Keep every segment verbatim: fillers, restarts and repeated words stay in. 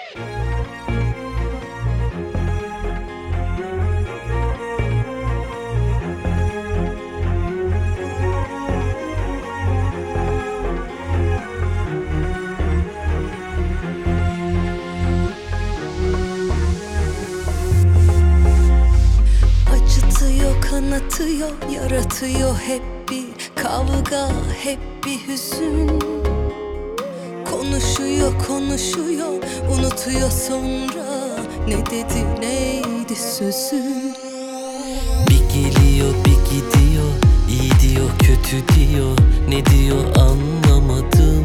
Kanatıyor, yaratıyor hep bir kavga, hep bir hüzün. Konuşuyor, konuşuyor, unutuyor sonra ne dedi, neydi sözü. Bir geliyor, bir gidiyor, iyi diyor, kötü diyor, ne diyor anlamadım.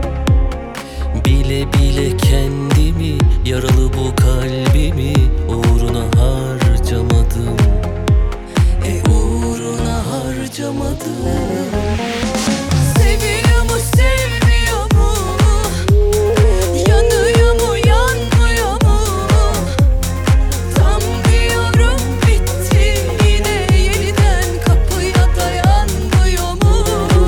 Bile bile kendimi, yaralı bu kalbimi uğruna harcamadım. E uğruna harcamadım. Seviyor mu, sevmiyor mu? Yanıyor mu, yanmıyor mu? Tam diyorum bitti, yine yeniden kapıya dayanmıyor mu?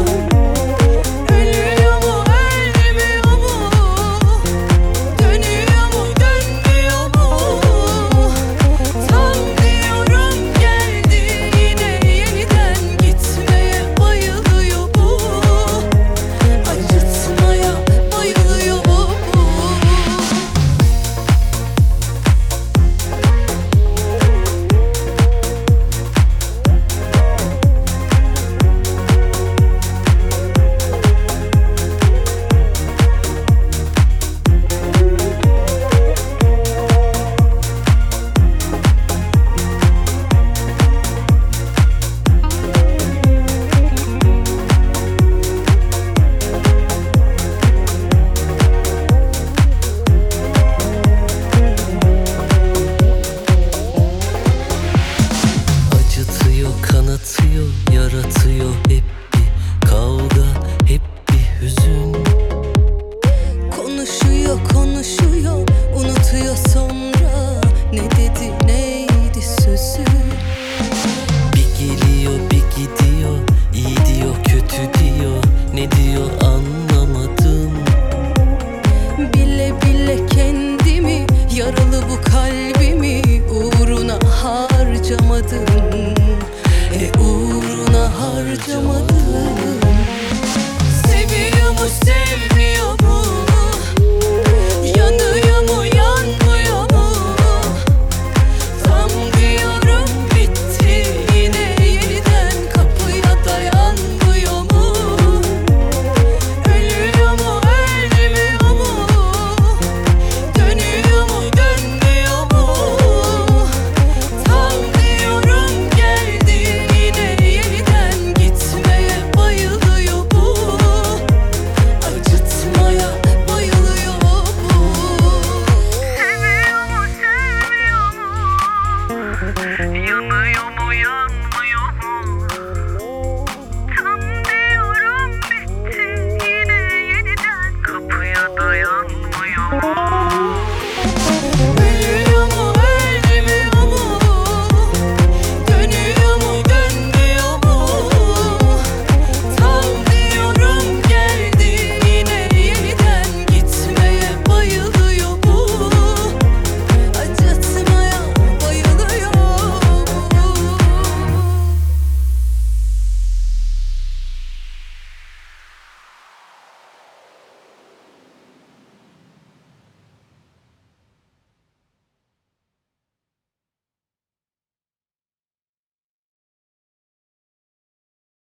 Ölüyor mu, ölmüyor mu? Dönüyor mu, dönmüyor mu? Tam diyorum geldi, yine yeniden gitmeye bayılıyor bu. Acıtmaya bayılıyor bu. Acıtıyor, kanatıyor, yaratıyor hep bir kavga, hep bir hüzün. Konuşuyor, konuşuyor, unutuyor sonra ne dedi, neydi sözü. Bir geliyor, bir gidiyor, iyi diyor, kötü diyor, ne diyor anlamadım. Bile bile kendimi, yaralı bu kalbimi uğruna harcamadım. E uğruna harcamadım. Seviyor mu, sevmiyor mu? Yanıyor mu, yanmıyor mu? Tam diyorum bitti, yine yeniden kapıya dayanmıyor mu? Ölüyor mu, ölmüyor mu? Dönüyor mu, dönmüyor mu? Tam diyorum geldi, yine yeniden gitmeye bayılıyor bu. Acıtmaya bayılıyor bu. Seviyor mu, sevmiyor mu? Yanıyor mu, yanmıyor mu? Tam diyorum bitti, yine yeniden kapıya dayan.